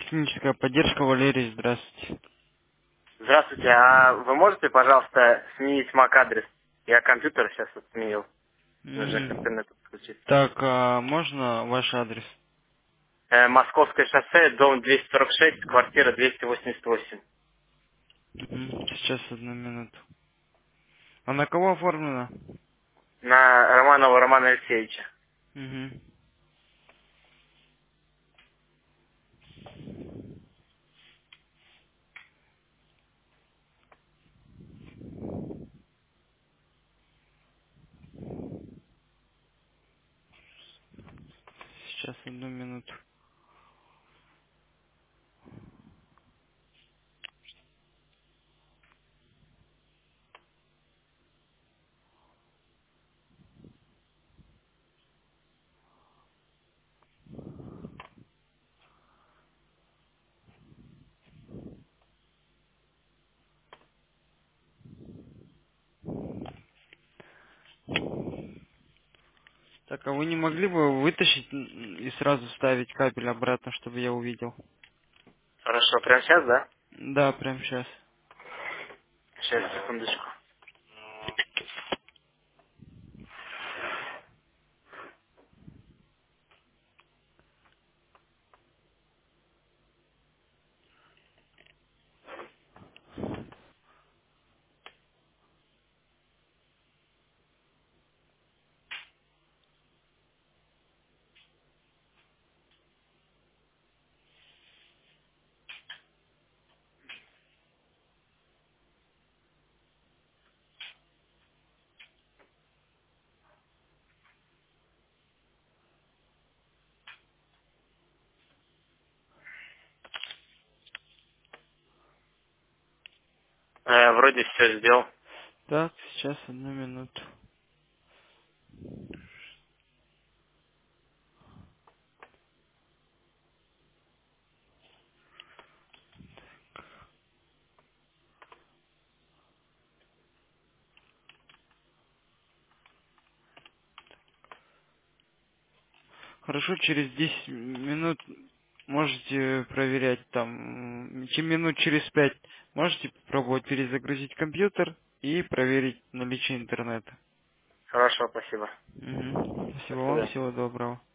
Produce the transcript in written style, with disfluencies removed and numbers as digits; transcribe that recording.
Техническая поддержка, Валерий, здравствуйте. Здравствуйте, а вы можете, пожалуйста, сменить MAC-адрес? Я компьютер сейчас сменил. Нужно к Мгм. интернету подключиться. Так, а можно ваш адрес? Московское шоссе, дом 246, квартира 288. Мгм. Сейчас, одну минуту. А на кого оформлено? На Романова Романа Алексеевича. Мгм. Сейчас, одну минуту. Так, а вы не могли бы вытащить и сразу вставить кабель обратно, чтобы я увидел? Хорошо, прямо сейчас, да? Да, прямо сейчас. Сейчас, секундочку. Вроде все сделал. Так, сейчас, одну минуту. Хорошо, через 10 минут можете проверять там, минут через 5 можете попробовать перезагрузить компьютер и проверить наличие интернета. Хорошо, спасибо. Мгм. До Спасибо вам, свидания. всего доброго.